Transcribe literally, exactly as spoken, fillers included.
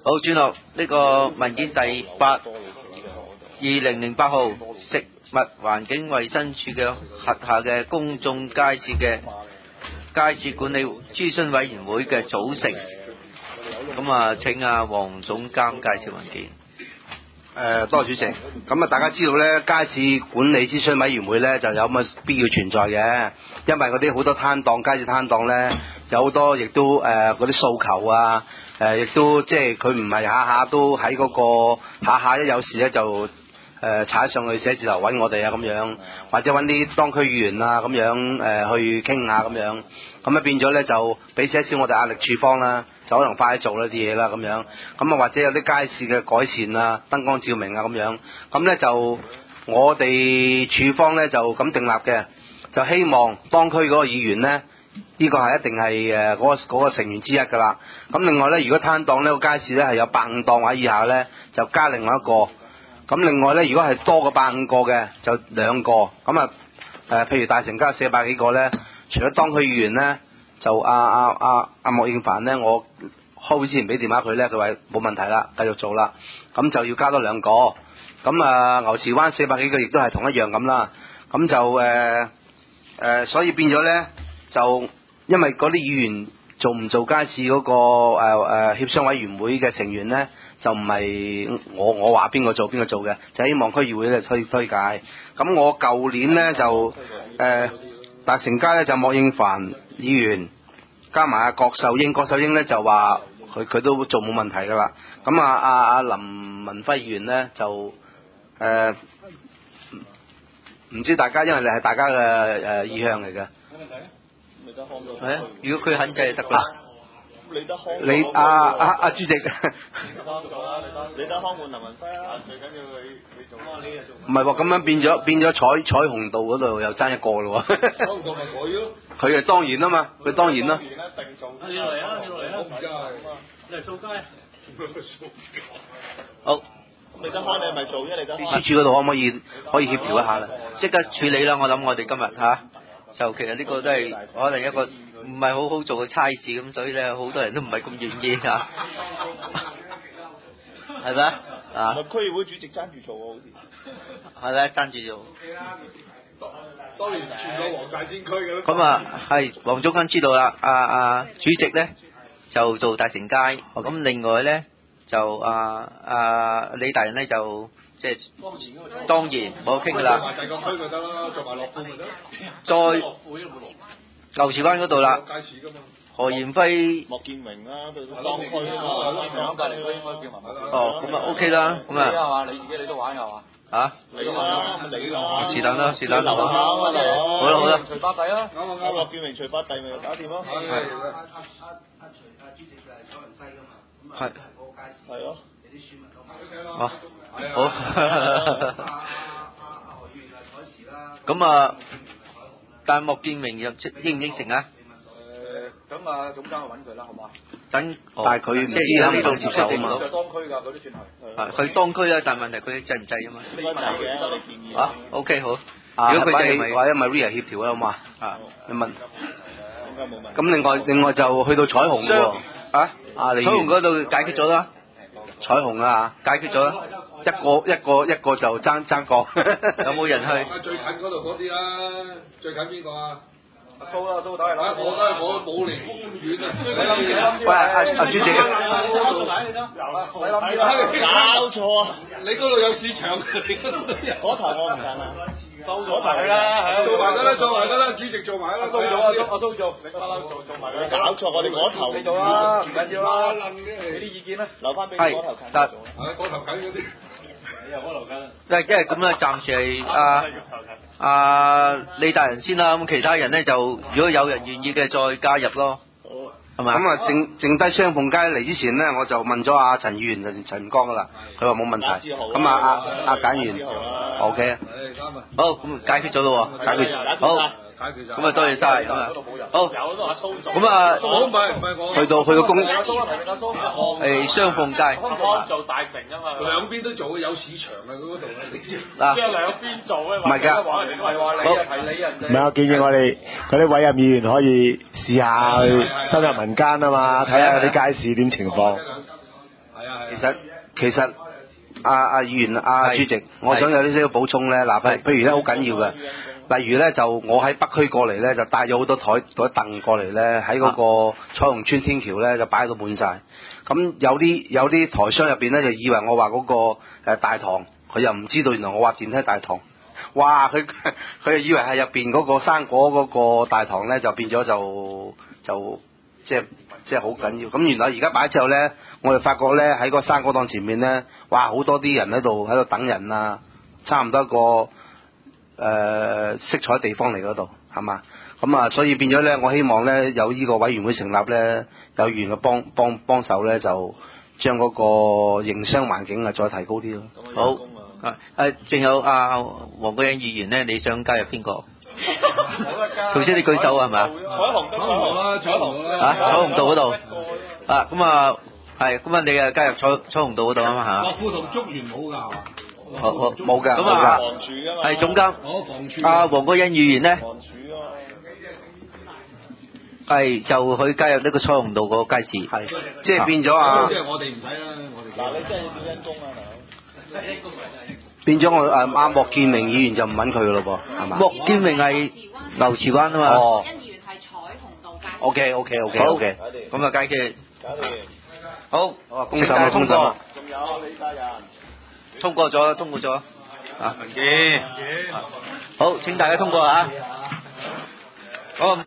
好，轉落呢個文件第八，二零零八號食物環境衛生署嘅轄下嘅公眾街市嘅街市管理諮詢委員會嘅組成。咁啊，請阿黃總監介紹文件。 誒，多謝主席。咁啊，大家知道咧，街市管理諮詢委員會咧就有乜必要存在嘅，因為嗰啲好多攤檔、街市攤檔咧，有好多亦都誒嗰啲訴求啊，誒亦都即係佢唔係下下都喺嗰個下下一有事咧就誒踩上去寫字樓揾我哋啊咁樣，或者揾啲當區議員啊咁樣誒去傾下咁樣，咁啊變咗咧就俾少少我哋壓力處方啦。就可能快啲做呢啲嘢啦咁樣，咁啊或者有啲街市嘅改善啊、燈光照明啊咁樣，咁咧就我哋處方咧就咁訂立嘅，就希望當區嗰個議員咧，呢、呢個係一定係誒嗰個嗰個成員之一㗎啦。咁另外咧，如果攤檔呢個街市咧係有百五檔位以下咧，就加另外一個。咁另外咧，如果係多過百五個嘅，就兩個。咁啊誒，譬如大成街四百幾個咧，除咗當區議員咧。就阿阿阿阿莫應凡咧，我開會之前俾電話佢咧，佢話冇問題啦，繼續做啦。咁就要加多兩個。咁啊，牛池灣四百幾個亦都係同一樣咁啦。咁就誒誒、呃呃，所以變咗咧，就因為嗰啲議員做唔做街市嗰、那個誒誒、呃、協商委員會嘅成員咧，就唔係我我話邊個做邊個做嘅，就希望區議會咧推推介。咁我舊年咧就誒、呃、大成街咧就莫應凡議員加埋阿郭秀英，郭秀英咧就話佢佢都做冇問題噶啦。咁啊阿阿林文輝議員咧就誒唔知大家，因為你係大家嘅誒意向嚟嘅。冇問題啊，李德康都係啊，如果佢肯制就得啦。李德康你阿阿阿主席。李德康做啦，李德李德康換林文輝啊，最緊要你你做啊，你又做。唔係喎，咁樣變咗變咗彩彩虹道嗰度又爭一個咯喎。彩虹道咪佢咯。佢係當然啊嘛，佢當然啦。當然一定做。你嚟啊！你嚟啊！唔真係。你嚟掃街。好。李德康你係咪做啫？李德康。秘書處嗰度可唔可以可以協調一下啦？即刻處理啦！我諗我哋今日嚇，就其實呢個都係可能一個唔係好好做嘅差事咁，所以咧好多人都唔係咁願意嚇。係咪啊？區議會主席爭住做喎，好似。係咪爭住做？當年全個黃大仙區嘅。咁啊，係黃總監知道啦。啊啊，主席咧就做大成街，咁另外咧就啊啊李大人咧就即係當然冇傾噶啦。做埋大角區咪得咯，做埋樂富咪得。再牛池灣嗰度啦。街市㗎嘛。何賢輝、莫建榮啦，對當區啊嘛，隔離區應該叫埋埋。哦，咁啊 OK 啦，咁啊。你係嘛？你自己你都玩係嘛？嚇？你啦，你啦。是但啦，是但啦。好啦好啦。除八弟啊！啱啱啱。莫建榮除八弟咪搞掂咯。係。阿阿阿徐阿主席就係左麟西㗎嘛。係。係咯。有啲選民都買。哦。好。阿阿阿何議員就彩時啦。咁啊，但係莫建榮又應唔應承啊？咁啊，總監去揾佢啦，好嘛？等，但係佢唔知喺呢度接受啊嘛。就當區㗎，嗰啲算係。係，佢當區啊，但係問題佢制唔制啊嘛？應該制嘅，我哋建議。啊 ，OK 好。如果佢制咪，或者咪 Ria 協調啦，好嘛？啊，你問。應該冇問。咁另外另外就去到彩虹喎。啊？啊，彩虹嗰度解決咗啦。彩虹啊，解決咗啦。一個一個一個就爭爭個。有冇人去？最近嗰度嗰啲啦，最近邊個啊？阿蘇啦，蘇打係啦，我都係我冇離公園啊！喂，阿阿主席，搞錯啊！你嗰度有市場，你嗰度嗰頭我唔近啊，收咗埋啦，做埋得啦，做埋得啦，主席做埋啦，收咗啊，阿蘇做，你不嬲做做埋啦，搞錯我哋嗰頭，你做啦，唔緊要啦，俾啲意見啦，留翻俾嗰頭近做，係嗰頭近嗰啲。即係因為咁咧，暫時係阿阿李大人先啦，咁其他人咧就如果有人願意嘅再加入咯，係咪？咁啊，剩剩低雙鳳街嚟之前咧，我就問咗阿陳議員陳陳光噶啦，佢話冇問題。咁啊阿阿簡員 ，OK 啊，好咁解決咗咯喎，解決好。咁啊，多謝晒咁啊，好，咁啊，去到去到公，誒雙鳳街，做大城啊嘛，兩邊都做有市場啊嗰度，嗱，即係兩邊做咧，唔係㗎，唔係話你啊，係你人哋，唔係我建議我哋嗰啲委任議員可以試下去深入民間啊嘛，睇下啲街市點情況。係啊係其實其實阿阿議員阿主席，我想有啲少少補充咧。嗱，譬譬如咧好緊要嘅，例如咧就我喺北區過嚟咧，就帶咗好多台嗰啲凳過嚟咧，喺嗰個彩虹村天橋咧就擺到滿晒。咁有啲有啲台商入邊咧就以為我話嗰個誒大堂，佢又唔知道原來我話電梯大堂。哇！佢佢就以為係入邊嗰個生果嗰個大堂咧，就變咗就就即係即係好緊要。咁原來而家擺之後咧，我哋發覺咧喺個生果檔前面咧，哇！好多啲人喺度喺度等人啊，差唔多一個誒、呃、色彩地方嚟嗰度，係嘛？咁啊，所以變咗咧，我希望咧有呢個委員會成立咧，有議員嘅幫幫幫手咧，就將嗰個營商環境啊再提高啲咯。 好。啊！誒，仲有阿黃國英議員咧，你想加入邊個？頭先你舉手係咪啊？ 彩虹彩虹啦，彩虹啦。 啊，彩虹道嗰度。啊，咁啊，係，咁啊，你啊加入彩彩虹道嗰度啊嘛嚇。 樂富同竹園冇㗎。 好好冇㗎， 咁啊， 房署㗎嘛。 係總監。 我房署。 阿黃國英議員咧， 房署啊係就去加入呢個彩虹道嗰個街市。 係，即係變咗啊！ 即係我哋唔使啦，我哋。嗱，你真係要點人工啊？ 變咗我誒阿莫建明議員就唔揾佢噶咯噃，係嘛？ 莫建明係牛池灣啊嘛。 哦。 因議員係彩虹道街。 O K O K O K 好 O K。 咁啊解決。 搞掂。 好。 好啊，公審啊，公審啊。 仲有李大人。 通過咗，通過咗。啊。 文件。 好，請大家通過啊。好。